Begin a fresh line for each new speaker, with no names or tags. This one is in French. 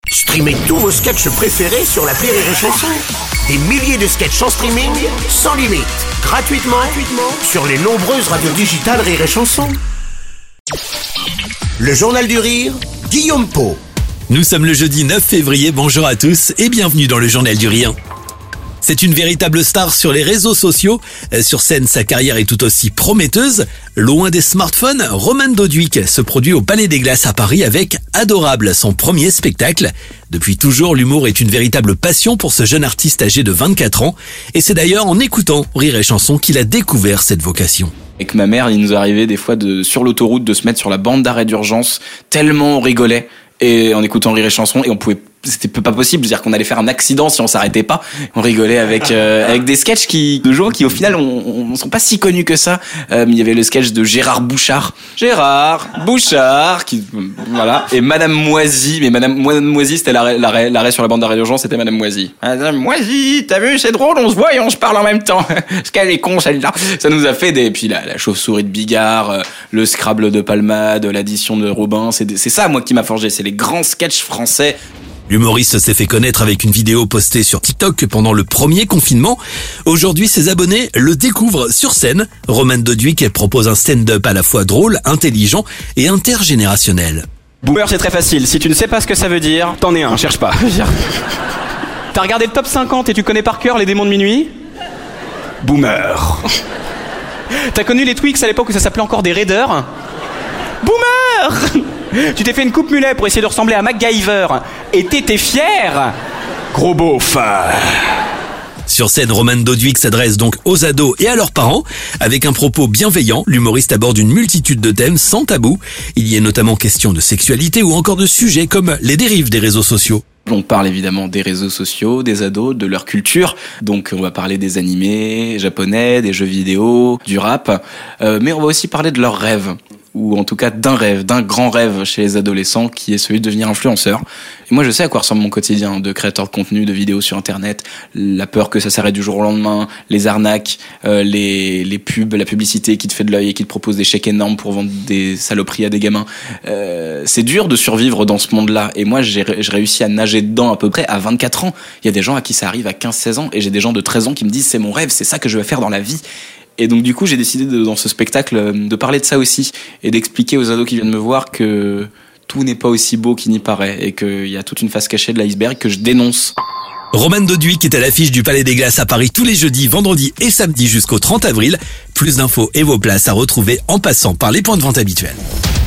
Streamez tous vos sketchs préférés sur l'appli Rire et Chanson. Des milliers de sketchs en streaming, sans limite, gratuitement sur les nombreuses radios digitales Rire et Chanson. Le Journal du Rire, Guillaume Pau.
Nous sommes le jeudi 9 février, bonjour à tous et bienvenue dans le Journal du Rire. C'est une véritable star sur les réseaux sociaux. Sur scène, sa carrière est tout aussi prometteuse. Loin des smartphones, Romane Doduic se produit au Palais des Glaces à Paris avec Adorable, son premier spectacle. Depuis toujours, l'humour est une véritable passion pour ce jeune artiste âgé de 24 ans. Et c'est d'ailleurs en écoutant Rire et Chanson qu'il a découvert cette vocation.
Avec ma mère, il nous arrivait des fois sur l'autoroute de se mettre sur la bande d'arrêt d'urgence, tellement on rigolait. Et en écoutant Rire et Chanson, et c'était pas possible, c'est-à-dire qu'on allait faire un accident si on s'arrêtait pas. On rigolait avec des sketchs de gens qui au final on sont pas si connus que ça. Il y avait le sketch de Gérard Bouchard, voilà, et Madame Moisy, mais Madame Moisy c'était l'arrêt sur la bande d'arrêt d'urgence, c'était Madame Moisy. Madame Moisy, t'as vu, c'est drôle, on se voit et on se parle en même temps. Parce qu'elle est con celle-là. Ça nous a fait puis la chauve-souris de Bigard, le Scrabble de Palmade, l'addition de Robin, c'est ça moi qui m'a forgé, c'est les grands sketchs français.
L'humoriste s'est fait connaître avec une vidéo postée sur TikTok pendant le premier confinement. Aujourd'hui, ses abonnés le découvrent sur scène. Romane Doduic propose un stand-up à la fois drôle, intelligent et intergénérationnel.
Boomer, c'est très facile. Si tu ne sais pas ce que ça veut dire, t'en es un, cherche pas. T'as regardé le top 50 et tu connais par cœur les démons de minuit ? Boomer. T'as connu les Twix à l'époque où ça s'appelait encore des Raiders ? Boomer. Tu t'es fait une coupe mulet pour essayer de ressembler à MacGyver et t'étais fier ? Gros beauf.
Sur scène, Romane Doduic s'adresse donc aux ados et à leurs parents. Avec un propos bienveillant, l'humoriste aborde une multitude de thèmes sans tabou. Il y est notamment question de sexualité ou encore de sujets comme les dérives des réseaux sociaux.
On parle évidemment des réseaux sociaux, des ados, de leur culture. Donc on va parler des animés japonais, des jeux vidéo, du rap. Mais on va aussi parler de leurs rêves. Ou en tout cas d'un grand rêve chez les adolescents qui est celui de devenir influenceur. Et moi je sais à quoi ressemble mon quotidien de créateur de contenu, de vidéos sur internet, la peur que ça s'arrête du jour au lendemain, les arnaques, les pubs, la publicité qui te fait de l'œil et qui te propose des chèques énormes pour vendre des saloperies à des gamins. C'est dur de survivre dans ce monde-là, et moi j'ai réussi à nager dedans à peu près à 24 ans. Il y a des gens à qui ça arrive à 15-16 ans, et j'ai des gens de 13 ans qui me disent c'est mon rêve, c'est ça que je veux faire dans la vie. Et donc du coup j'ai décidé dans ce spectacle de parler de ça aussi et d'expliquer aux ados qui viennent me voir que tout n'est pas aussi beau qu'il n'y paraît et qu'il y a toute une face cachée de l'iceberg que je dénonce.
Romane Doduic est à l'affiche du Palais des Glaces à Paris tous les jeudis, vendredis et samedis jusqu'au 30 avril. Plus d'infos et vos places à retrouver en passant par les points de vente habituels.